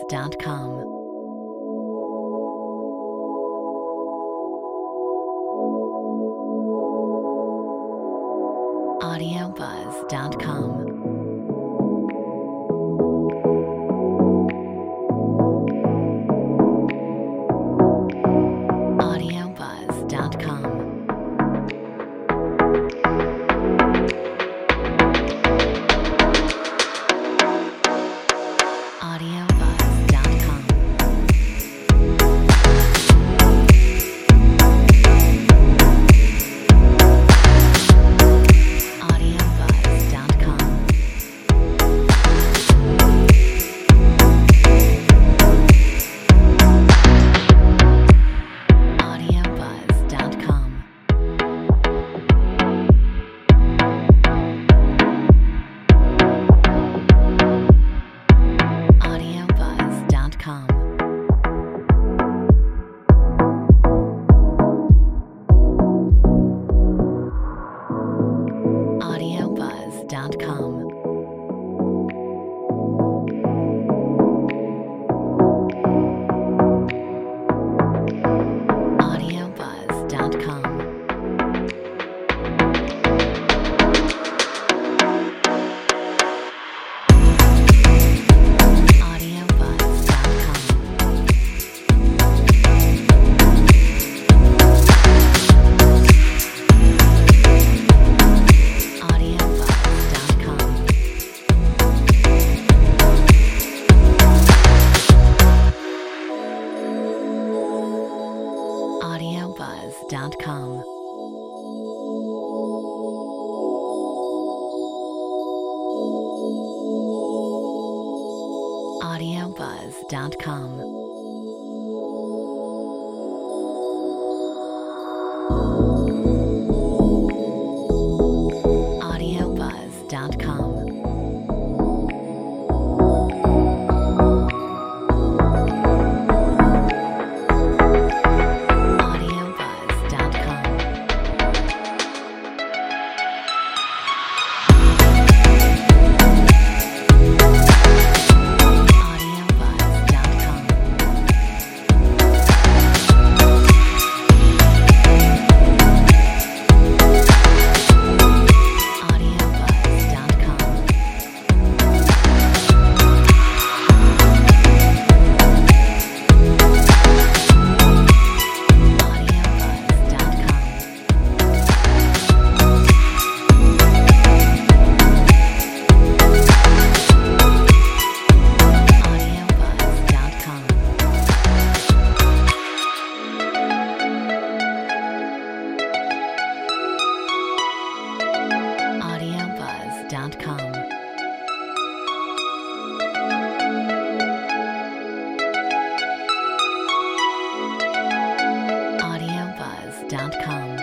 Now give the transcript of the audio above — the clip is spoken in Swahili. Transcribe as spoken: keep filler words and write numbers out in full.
dot com. audio buzz dot com. audio buzz dot com. audio buzz dot com. audio buzz dot com. audio buzz dot com. audio buzz dot com. audio buzz dot com. audio buzz dot com. audio buzz dot com. dot com. audio buzz dot com.